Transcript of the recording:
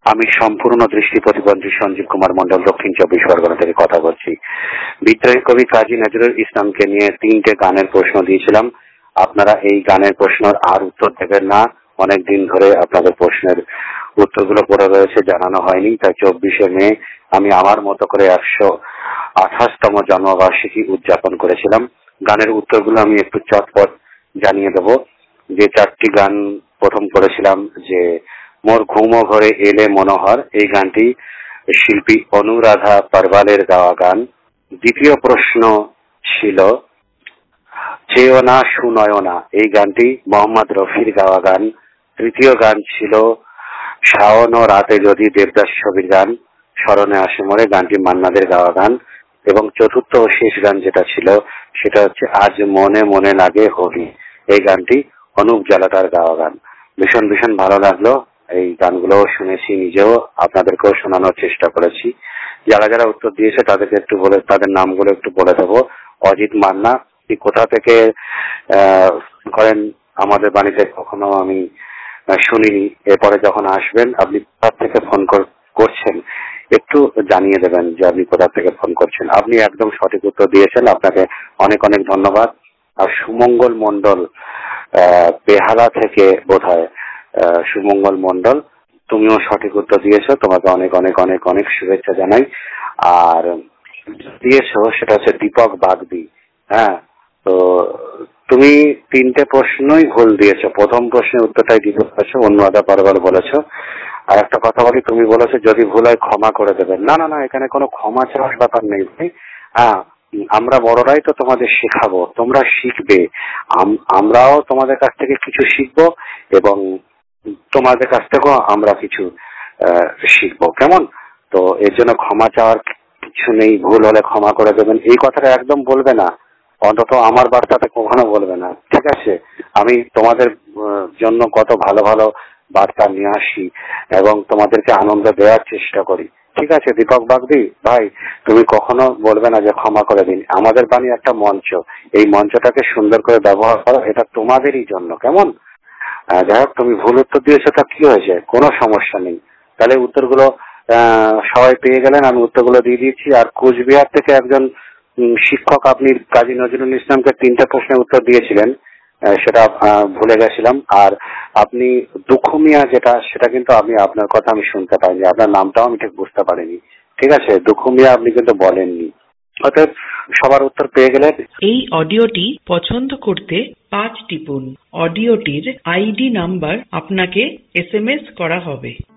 আমি সম্পূর্ণ দৃষ্টি প্রতিবন্ধী সঞ্জীব কুমার মন্ডল দক্ষিণ 24 পরগনা থেকে কথা বলছি। বিদ্রোহী কবি কাজী নজরুল ইসলামকে নিয়ে 3টে গানের প্রশ্ন দিয়েছিলাম। আপনারা এই গানের প্রশ্নের আর উত্তর দেবেন না। অনেকদিন ধরে আপনাদের প্রশ্নের উত্তরগুলো পড়ে রয়েছে, জানানো হয়নি। তাই 24শে মে আমি আমার মতো করে 128তম জন্মবার্ষিকী উদযাপন করেছিলাম। গানের উত্তরগুলো আমি একটু চটপট জানিয়ে দেব। যে 4টি গান প্রথম করেছিলাম, যে মোর ঘুমো ঘরে এলে মনোহর, এই গানটি শিল্পী অনুরাধা পারবালের গাওয়া গান। দ্বিতীয় প্রশ্ন ছিল চেয়েও না সুনয়ও না, এই গানটি মোহাম্মদ রফির গাওয়া গান। তৃতীয় গান ছিল শাওন ও রাতে যদি, দেবদাস ছবির গান। স্মরণে আসে মোরে, গানটি মান্নাদের গাওয়া গান। এবং চতুর্থ ও শেষ গান যেটা ছিল সেটা হচ্ছে আজ মনে মনে লাগে হোলি, এই গানটি অনুপ জালাটার গাওয়া গান। ভীষণ ভীষণ ভালো লাগলো। এই গানগুলো শুনেছি, নিজেও আপনাদেরকেও শোনানোর চেষ্টা করেছি। যারা যারা উত্তর দিয়েছে তাদেরকে একটু বলে, তাদের নামগুলো একটু বলে দেবো। অজিত মান্না, কি কোথা থেকে করেন আমাদের বাড়িতে কখনো আমি শুনিনি। এরপরে যখন আসবেন আপনি কোথা থেকে ফোন করছেন একটু জানিয়ে দেবেন যে আপনি কোথা থেকে ফোন করছেন। আপনি একদম সঠিক উত্তর দিয়েছেন, আপনাকে অনেক অনেক ধন্যবাদ। আর সুমঙ্গল মন্ডল, বেহালা থেকে বোধহয় সুমঙ্গল মন্ডল, তুমিও সঠিক উত্তর দিয়েছো, তোমাকে অনেক অনেক অনেক অনেক শুভেচ্ছা জানাই। আর দিয়েছো সেটা হচ্ছে দীপক বাগদি। হ্যাঁ, তো তুমি 3টে প্রশ্নই ভুল দিয়েছো। প্রথম প্রশ্নের উত্তরটাই দিতে পারছো, অনুরাধা পারবাল বলেছো। আর একটা কথা বলি, তুমি বলেছো যদি ভুল হয় ক্ষমা করে দেবেন। না না না, এখানে কোনো ক্ষমা চাওয়ার ব্যাপার নেই ভাই। হ্যাঁ, আমরা বড়রাই তো তোমাদের শেখাবো, তোমরা শিখবে। আমরাও তোমাদের কাছ থেকে কিছু শিখবো এবং তোমাদের কাছ থেকেও আমরা কিছু শিখবো, কেমন? তো এর জন্য ক্ষমা চাওয়ার কিছু নেই। ভুল হলে ক্ষমা করে দেবেন, এই কথাটা একদম বলবে না, অন্তত আমার বার্তাতে কখনো বলবে না, ঠিক আছে? আমি তোমাদের জন্য কত ভালো ভালো বার্তা নিয়ে আসি এবং তোমাদেরকে আনন্দ দেওয়ার চেষ্টা করি, ঠিক আছে? দীপক বাগদি ভাই, তুমি কখনো বলবে না যে ক্ষমা করে দিন। আমাদের বাণী একটা মঞ্চ, এই মঞ্চটাকে সুন্দর করে ব্যবহার করো, এটা তোমাদেরই জন্য, কেমন? যাই হোক, তুমি ভুল উত্তর দিয়েছো, তা কি হয়েছে? কোনো সমস্যা নেই। তাহলে উত্তরগুলো সবাই পেয়ে গেলেন, আমি উত্তরগুলো দিয়ে দিয়েছি। আর কোচবিহার থেকে একজন শিক্ষক, আপনি কাজী নজরুল ইসলামকে 3টে প্রশ্নের উত্তর দিয়েছিলেন, সেটা ভুলে গেছিলাম। আর আপনি দুঃখু মিয়া যেটা, সেটা কিন্তু আমি আপনার কথা আমি শুনতে পাইনি, আপনার নামটাও আমি ঠিক বুঝতে পারিনি, ঠিক আছে? দুঃখু মিয়া আপনি কিন্তু বলেননি। অতএব সবার উত্তর পেয়ে গেলেন। এই অডিওটি পছন্দ করতে 5 টিপুন। অডিওটির আইডি নাম্বার আপনাকে SMS করা হবে।